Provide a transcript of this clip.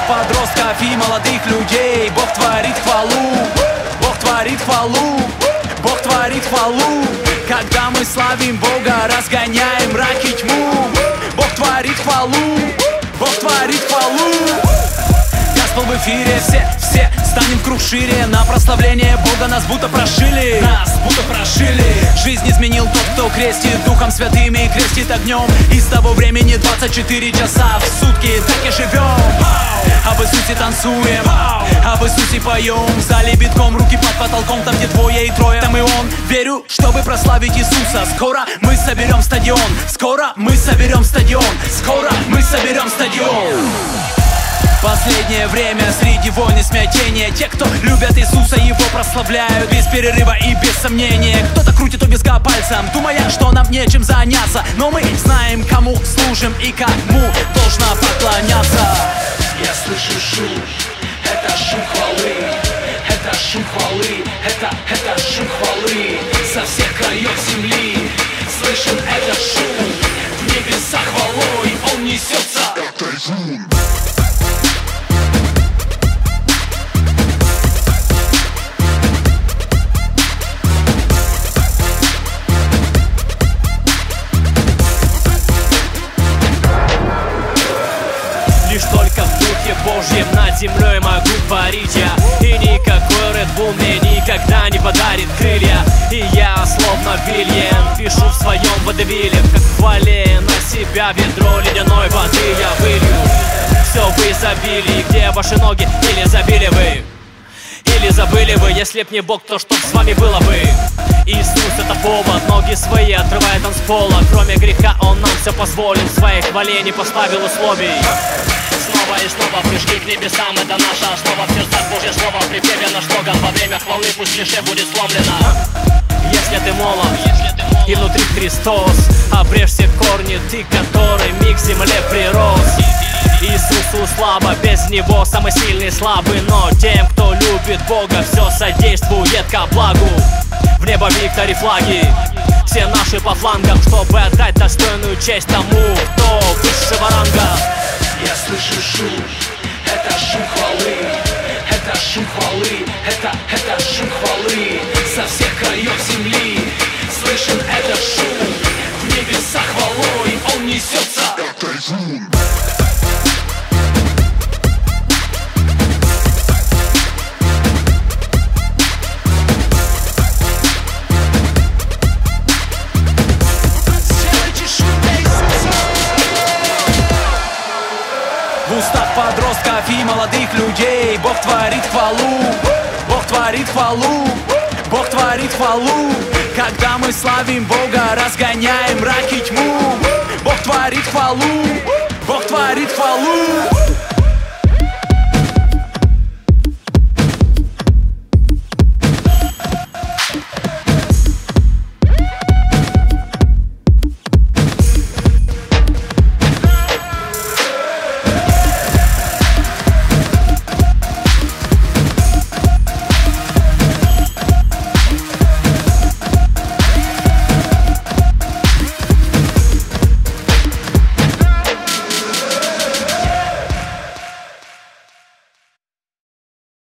подростков и молодых людей. Бог творит хвалу, Бог творит хвалу, Бог творит хвалу. Когда мы славим Бога, разгоняем мрак и тьму. Бог творит хвалу, Бог творит хвалу. Госпел в эфире, все станем в круг шире. На прославление Бога нас будто прошили. Жизнь изменил тот, кто крестит Духом Святым и крестит огнем. И с того времени 24 часа в сутки так и живем. Об Иисусе танцуем, об Иисусе поем. В зале битком, руки под потолком. Там, где двое и трое, там и он. Верю, чтобы прославить Иисуса. Скоро мы соберем стадион. Скоро мы соберем стадион. Скоро мы соберем стадион. Последнее время среди войн и смятения. Те, кто любят Иисуса, Его прославляют без перерыва и без сомнения. Кто-то крутит у виска пальцем, думая, что нам нечем заняться. Но мы знаем, кому служим и кому должно поклоняться. Я слышу шум, это шум хвалы, это шум хвалы, это шум хвалы. Со всех краев земли слышим этот шум. В небеса хвалой он несется. Это шум. Лишь только в Духе Божьем над землей могу творить я. И никакой Red Bull мне никогда не подарит крылья. И я, словно Вильям, пишу в своем водевиле, как в хвале на себя ведро ледяной воды я вылью. Все в изобилии, где ваши ноги? Или забили вы? Или забыли вы? Если б не Бог, то что б с вами было бы? Иисус — это повод, ноги свои отрывает он с пола. Кроме греха он нам все позволил, в своей хвале не поставил условий. Снова и снова пришли к небесам, это наша основа. В сердцах Божье слово припеве наш слоган. Во время хвалы пусть клише будет сломлено. Если ты молод и внутри Христос, обрежь все корни, ты, который миг в земле прирос. Иисусу слабо, без Него самый сильный слабый. Но тем, кто любит Бога, все содействует ко благу. В небо виктори флаги, все наши по флангам, чтобы отдать достойную честь тому, кто высшего ранга. Я слышу шум, это шум хвалы, это шум хвалы, это шум хвалы. Со всех краев земли слышим этот шум. В небеса хвалой он несется. Это шум. В устах подростков и молодых людей Бог творит хвалу, Бог творит хвалу, Бог творит хвалу. Когда мы славим Бога, разгоняем мрак и тьму. Бог творит хвалу, Бог творит хвалу.